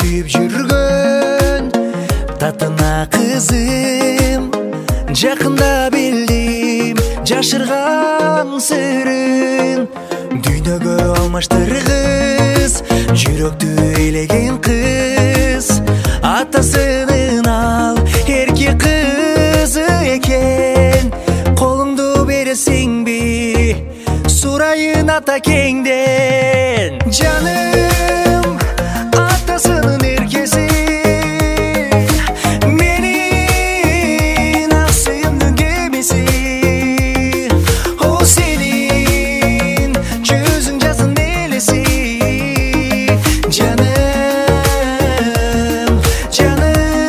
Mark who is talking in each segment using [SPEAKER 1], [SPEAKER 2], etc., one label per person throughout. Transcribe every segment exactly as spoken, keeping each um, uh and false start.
[SPEAKER 1] сүйүп жүргөн татына кызым, жакында билдим жашырган сырын. Дүйнөгө алмаштыргыс жүрөктү элеген кыз, атасынын ал эрке кызы экен. Колуңду бересиңби сурайын ата кеңден. Жаным атасынын эркеси, менин ак сүйүмдүн кемеси. О сенин жүзүң жаздын элеси. Жаным, жаным.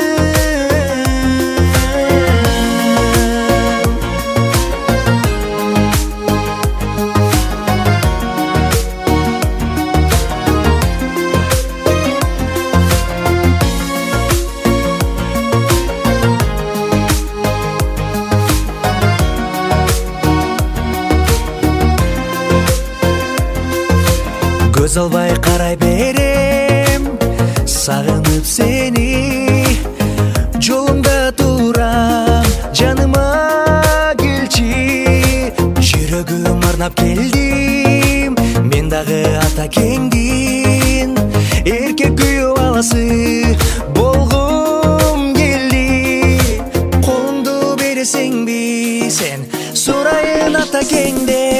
[SPEAKER 1] Көз албай карай берем, сагынып сени. Жолумда турам, жаныма келчи. Жүрөгүм арнап келдим, мен дагы ата кеңдин эркек күйөө баласы болгум келди. Колуңду бересиңби сен сурайын ата кеңден.